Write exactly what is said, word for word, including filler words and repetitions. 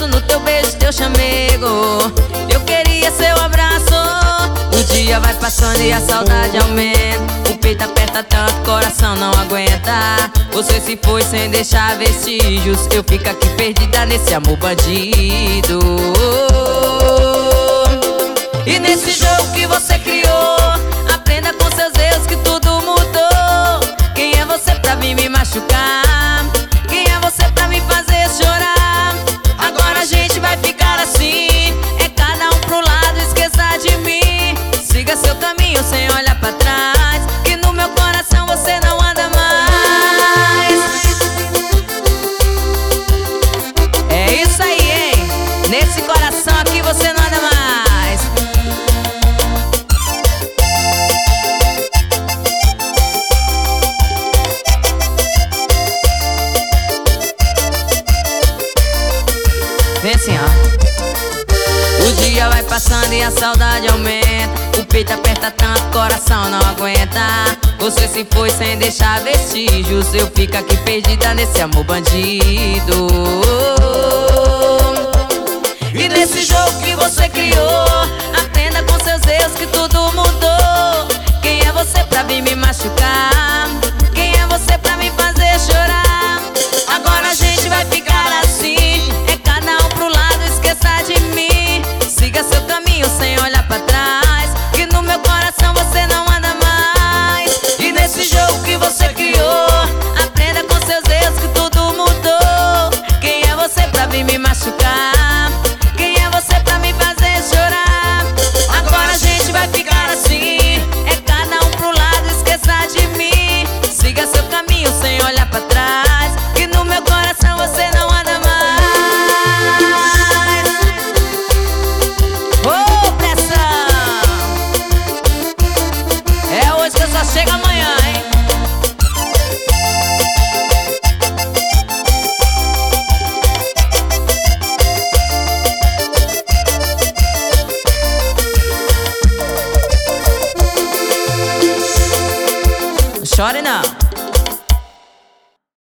abraço, no teu beijo, teu chamego. Eu queria seu abraço. O dia vai passando e a saudade aumenta. O peito aperta tanto, o coração não aguenta. Você se foi sem deixar vestígios. Eu fico aqui perdida nesse amor bandido. E nesse jogo que você criou, aprenda com seus erros que tudo mudou. Quem é você pra vir me machucar? Quem é você pra me fazer chorar? Agora a gente vai ficar assim, é cada um pro lado, esqueça de mim. Siga seu caminho sem olhar pra trás, que no meu coração você não anda mais. É isso aí, hein? Nesse coração aqui você não anda mais. Vem assim, ó. O dia vai passando e a saudade aumenta. O peito aperta tanto, o coração não aguenta. Você se foi sem deixar vestígios. Eu fico aqui perdida nesse amor bandido. E nesse jogo que você criou, aprenda com seus erros que tudo mudou. Quem é você pra vir me machucar? Quem é você pra me fazer chorar? Agora a gente vai ficar assim, é cada um pro lado, esqueça de mim. Siga seu caminho sem olhar pra trás, que no meu coração você não anda mais. E nesse jogo que você criou, aprenda com seus erros que tudo mudou. Quem é você pra vir me machucar?